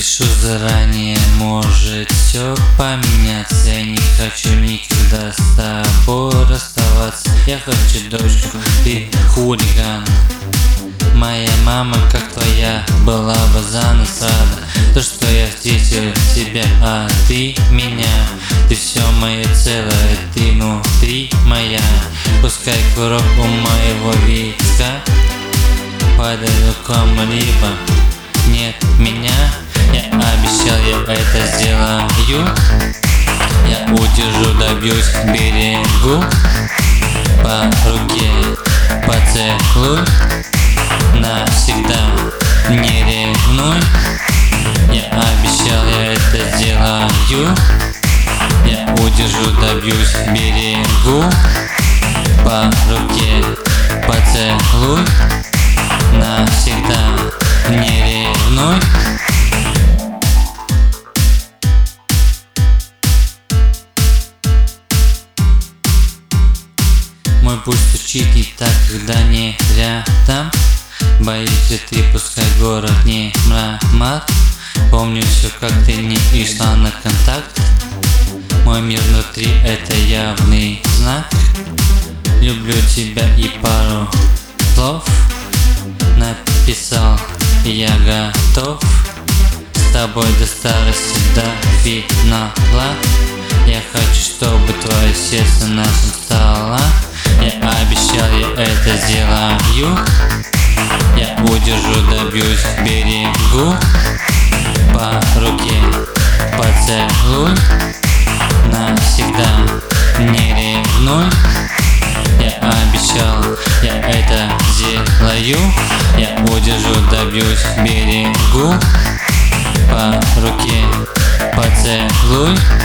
Напишу заранее, может все поменяться. Я не хочу никогда с тобой расставаться. Я хочу дочку, ты хулиган. Моя мама, как твоя, была бы за нас рада. То, что я здесь у тебя, а ты меня. Ты все мое целое, ты внутри моя. Пускай курок у моего виска падает кому-либо. Нет меня, я обещал, я это сделаю. Я удержу, добьюсь к берегу. По руке поцелуй. Навсегда не ревнуй. Я обещал, я это сделаю. Я удержу, добьюсь к берегу. По руке поцелуй. Навсегда не ревнуй. Мой пульс стучит не так, когда не рядом. Боишься ты, пускай город не мрамор. Помню все, как ты не шла на контакт. Мой мир внутри — это явный знак. Люблю тебя и пару слов написал, я готов. С тобой до старости, до финала. Я хочу, чтобы твое сердце нашим стало. Я обещал, я это сделаю. Я удержу, добьюсь к берегу. По руке поцелуй. Навсегда не ревнуй. Я обещал, я это сделаю. Я удержу, добьюсь к берегу. По руке поцелуй.